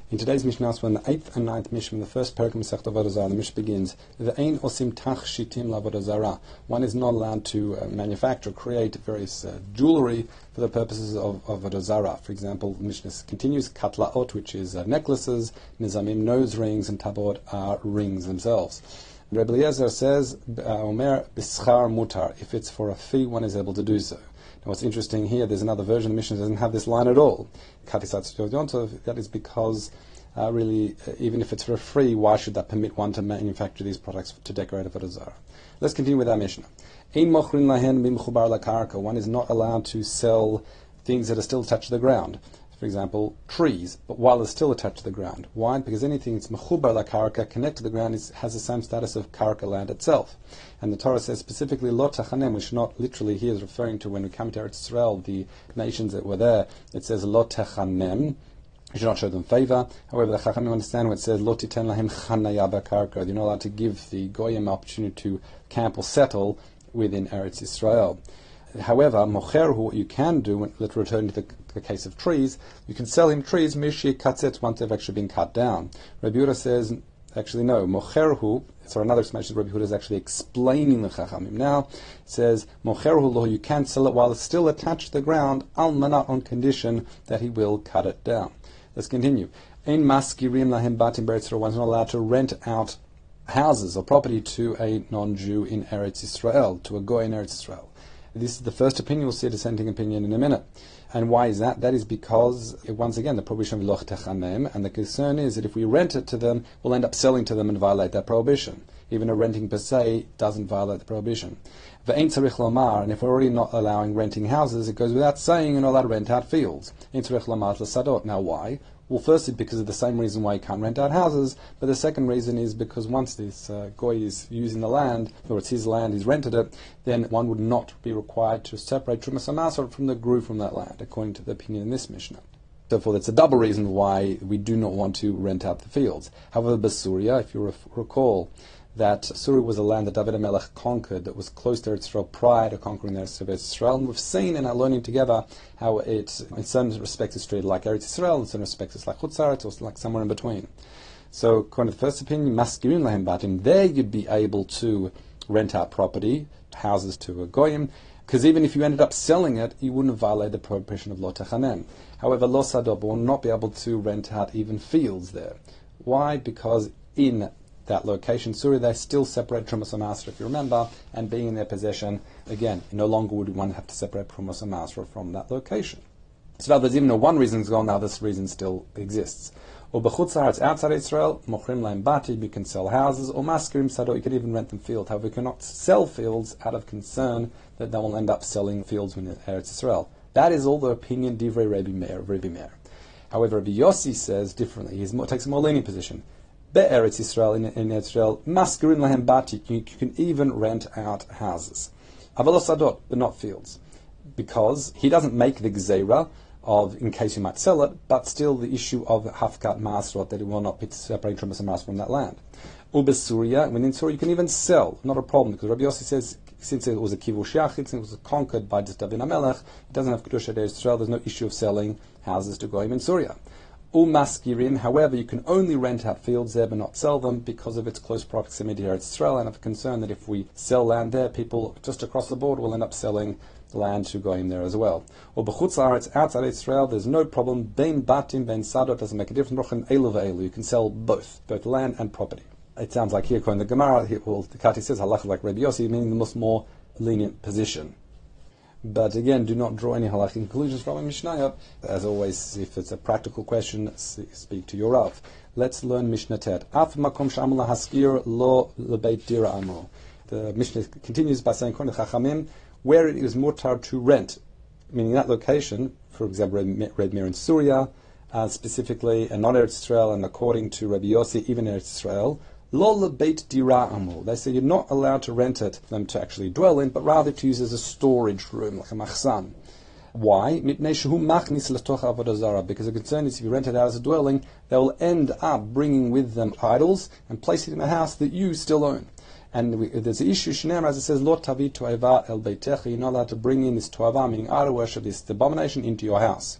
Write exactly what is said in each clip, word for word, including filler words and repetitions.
In today's Mishnah, so in the eighth and ninth Mishnah, in the first parak of Masechet Avodah Zarah, the Mishnah begins, "Ve'ein osim tachshitim la'avodah zarah." One is not allowed to uh, manufacture, create various uh, jewelry for the purposes of Avodah Zarah. For example, the Mishnah continues, "Katlaot," which is uh, necklaces, nizamim, nose rings, and tabot are rings themselves. Rebbe Eliezer says, "Omer b'schar mutar." If it's for a fee, one is able to do so. What's interesting here, there's another version of the Mishnah that doesn't have this line at all. That is because, uh, really, uh, even if it's for free, why should that permit one to manufacture these products to decorate Avodah Zarah? Let's continue with our Mishnah. One is not allowed to sell things that are still attached to the ground. For example, trees, but while they're still attached to the ground. Why? Because anything that's mechubar la karka, connected to the ground, is, has the same status of karka, land itself. And the Torah says specifically, lo tachanem, which not literally here is referring to when we come to Eretz Israel, the nations that were there. It says lo tachanem, you should not show them favor. However, the Chachamim understand when it says lo titen lahem chanaya b'karka. You're not allowed to give the goyim opportunity to camp or settle within Eretz Israel. However, mocherhu, what you can do, when, let's return to the, the case of trees, you can sell him trees, mishi katzet, once they've actually been cut down. Rabbi Yehuda says, actually no, mocherhu, so another explanation, Rabbi Yehuda is actually explaining the Chachamim. Now, it says, mocherhu lo, you can sell it while it's still attached to the ground, al manat, on condition that he will cut it down. Let's continue. Ein maskirim lahem batim beretz Yisrael, one's not allowed to rent out houses or property to a non-Jew in Eretz Israel, to a goy in Eretz Israel. This is the first opinion. We'll see a dissenting opinion in a minute. And why is that? That is because, once again, the prohibition of loch techanem, and the concern is that if we rent it to them, we'll end up selling to them and violate that prohibition. Even a renting per se doesn't violate the prohibition. Ve'ein tzarich lomar, and if we're already not allowing renting houses, it goes without saying you're not allowed to rent out fields. Ein tzarich lomar l'sadot. Now why? Well, firstly, because of the same reason why you can't rent out houses, but the second reason is because once this uh, goy is using the land, or it's his land, he's rented it, then one would not be required to separate Trumas HaMaasrot from the gru from that land, according to the opinion in this Mishnah. Therefore, that's a double reason why we do not want to rent out the fields. However, Basuria, if you ref- recall, that Suri was a land that David HaMelech conquered that was close to Eretz Israel prior to conquering the Eretz Israel. And we've seen in our learning together how it, in some respects, is treated like Eretz Israel, in some respects it's like Chutz La'aretz, or like somewhere in between. So, according to the first opinion, Maskirim Lahem Batim, there you'd be able to rent out property, houses to a Goyim, because even if you ended up selling it, you wouldn't violate the prohibition of Lo Techanem. However, Lo Sadob will not be able to rent out even fields there. Why? Because in that location, Suri, they still separate Trumas HaMaasrot, if you remember, and being in their possession, again, no longer would one have to separate Trumas HaMaasrot from that location. So now there's even though one reason is gone, now this reason still exists. Or b'chutz la'aretz, outside Israel, mochrim lahem batim, you can sell houses, or maskirim sadot, you can even rent them fields. However, you cannot sell fields out of concern that they will end up selling fields within Eretz Israel. That is all the opinion divrei Rabbi Meir, Rabbi Meir. However, Rabbi Yossi says differently. He takes a more lenient position. Be'eretz Israel, in, in Israel, maskirim lahem batik, you, you can even rent out houses. Aval sadot, but not fields. Because he doesn't make the gzeira of, in case you might sell it, but still the issue of hafkat maasrot, that it will not be separated from Trumas from that land. Ubesuria, within Suria you can even sell, not a problem, because Rabbi Yossi says, since it was a kivush yachid, since it was conquered by just David HaMelech, it doesn't have kedusha Eretz Israel, there's no issue of selling houses to goyim in Suria. Umaskirim, however, you can only rent out fields there but not sell them because of its close proximity to Eretz Israel, and of concern that if we sell land there, people just across the board will end up selling land to goyim there as well. Or b'chutz la'aretz, outside Israel, there's no problem. Bein batim, bein sadot, doesn't make a difference. Elu ve'elu, you can sell both, both land and property. It sounds like here, according to the Gemara, here, well, the Kati says halacha like Rabbi Yossi, meaning the most more lenient position. But again, do not draw any halachic conclusions from a Mishnah. As always, if it's a practical question, speak to your Rav. Let's learn Mishnah Tet. Af makom sh'amla haskir lo lebeit dira amro. The Mishnah continues by saying, according to Chachamim, where it is mutar to rent, meaning that location, for example, Red Mir in Suria, uh, specifically, and not Eretz Israel, and according to Rabbi Yossi, even Eretz Israel, lo lebeit dira amro. They say you're not allowed to rent it for them to actually dwell in, but rather to use as a storage room, like a machzan. Why? Because the concern is if you rent it out as a dwelling, they will end up bringing with them idols and placing it in a house that you still own. And we, there's an issue, Shneim, as it says, Lo tavi to'eva el beitecha, you're not allowed to bring in this to'eva, meaning idol worship, this abomination, into your house.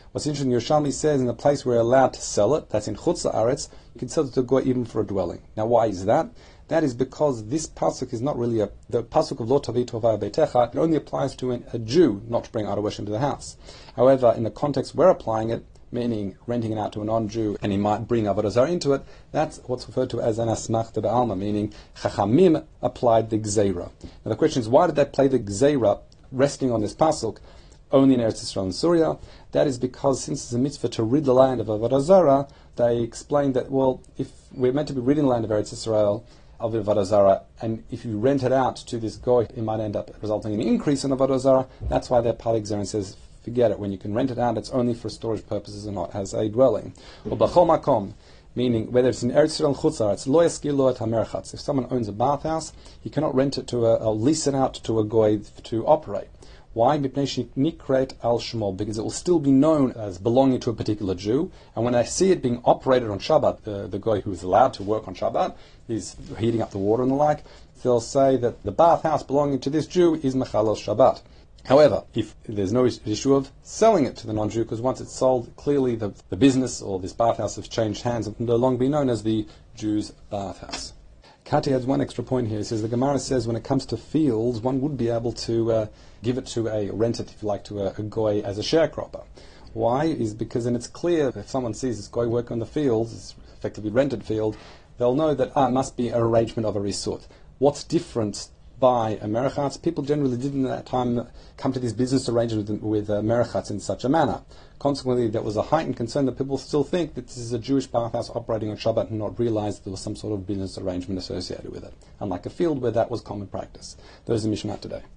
What's interesting, Yerushalmi says in the place where we're allowed to sell it, that's in Chutz La'aretz, you can sell it to a goy even for a dwelling. Now why is that? That is because this pasuk is not really a, the pasuk of Lo Tavi Tovah Beitecha, it only applies to an, a Jew not to bring idol worship into the house. However, in the context we're applying it, meaning renting it out to a non-Jew, and he might bring Avodah Zarah into it, that's what's referred to as an asmachta be'alma, meaning Chachamim applied the Gzeira. Now the question is, why did they play the Gzeira resting on this pasuk only in Eretz Yisrael and Syria? That is because since it's a mitzvah to rid the land of Avodah Zarah, they explained that, well, if we're meant to be ridding the land of Eretz Yisrael of Avodah Zarah, and if you rent it out to this goy, it might end up resulting in an increase in Avodah Zarah. That's why their Palik Zera says, forget it. When you can rent it out, it's only for storage purposes and not as a dwelling. Or b'chol makom, meaning whether it's in Eretz Yisrael and Chutz La'aretz, lo yaskil lo et hamerchatz. If someone owns a bathhouse, he cannot rent it to a, or lease it out to a goy to operate. Why? Because it will still be known as belonging to a particular Jew, and when they see it being operated on Shabbat, the, the guy who is allowed to work on Shabbat, is heating up the water and the like, they'll say that the bathhouse belonging to this Jew is Mechalel Shabbat. However, if there's no issue of selling it to the non-Jew, because once it's sold, clearly the, the business or this bathhouse has changed hands and will no longer be known as the Jew's bathhouse. Kati adds one extra point here. He says the Gemara says when it comes to fields, one would be able to uh, give it to a, rent it if you like, to a, a goy as a sharecropper. Why? Is because then it's clear if someone sees this goy work on the fields, it's effectively rented field, they'll know that ah, it must be an arrangement of a resort. What's different by a merchatz? People generally didn't at that time come to this business arrangement with, with uh, merchatz in such a manner. Consequently, there was a heightened concern that people still think that this is a Jewish bathhouse operating on Shabbat and not realize there was some sort of business arrangement associated with it, unlike a field where that was common practice. Those are the Mishnah today.